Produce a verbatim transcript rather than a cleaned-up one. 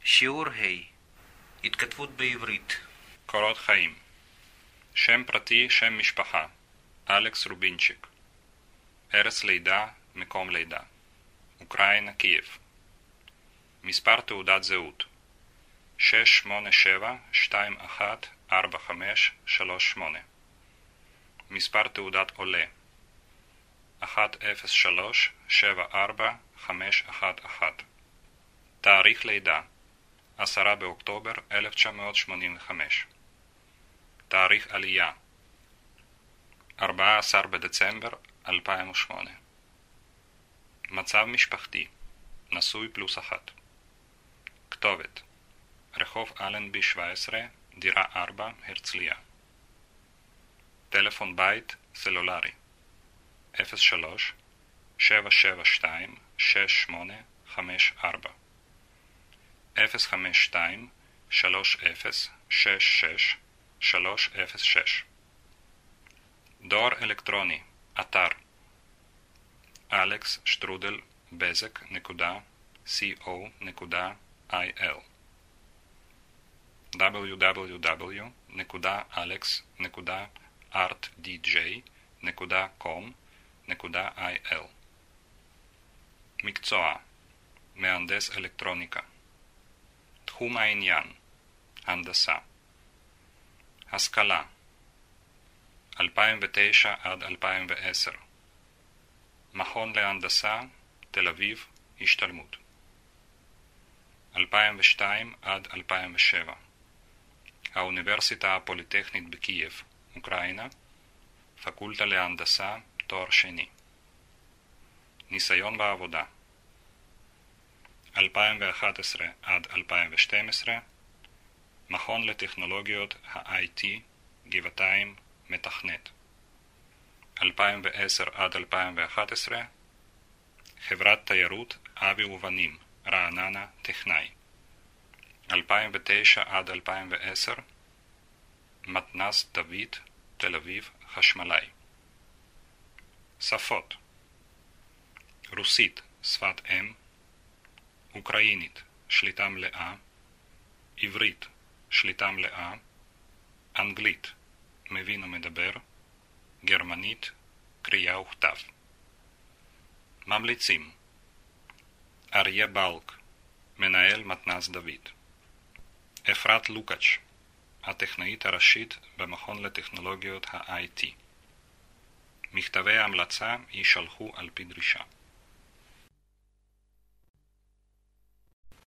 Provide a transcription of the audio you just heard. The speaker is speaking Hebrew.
שיעור ה' התכתבות בעברית. קורות חיים. שם פרטי, שם משפחה. אלכס רובינצ'יק. ארץ לידה, מקום לידה. אוקראינה, קייב. מספר תעודת זהות שש שמונה שבע שתיים אחת ארבע חמש שלוש שמונה. מספר תעודת עולה אחת אפס שלוש שבע ארבע חמש אחת אחת. תאריך לידה עשרה באוקטובר אלף תשע מאות שמונים וחמש. תאריך עלייה ארבעה עשר בדצמבר אלפיים ושמונה. מצב משפחתי נשוי פלוס אחת. כתובת רחוב אלנבי שבע עשרה, דירה ארבע, הרצליה. טלפון בית סלולרי אפס שלוש שבע שבע שתיים שש שמונה חמש ארבע אפס חמש שתיים שלוש אפס שש שש שלוש אפס שש. דואר אלקטרוני אתר אלכס שטרודל בזק נקודה סי או נקודה איי אל דאבליו דאבליו דאבליו נקודה אלכס נקודה ארט די ג'יי נקודה קום נקודה איי אל. מקצוע מהנדס אלקטרוניקה. תחום העניין הנדסה. השכלה אלפיים ותשע עד אלפיים ועשר. מכון להנדסה תל אביב השתלמות אלפיים ושתיים עד אלפיים ושבע. האוניברסיטה הפוליטכנית בקייב, אוקראינה, פקולטה להנדסה תואר שני. ניסיון בעבודה אלפיים ואחת עשרה עד אלפיים ושתים עשרה. מכון לטכנולוגיות ה-איי טי גבעתיים מתכנת אלפיים ועשר עד אלפיים ואחת עשרה. חברת תיירות אבי ובנים רעננה טכנאי אלפיים ותשע עד אלפיים ועשר. מתנ"ס דוד תל אביב חשמלאי. שפות רוסית שפת אם, אוקראינית שליטה מלאה, עברית שליטה מלאה, אנגלית מבין ומדבר, גרמנית קריאה וכתב. ממליצים אריה בלק מנהל מתנ"ס דוד, אפרת לוקאץ' הטכנאית הראשית במכון לטכנולוגיות ה-איי טי. מכתבי ההמלצה יישלחו על פי דרישה.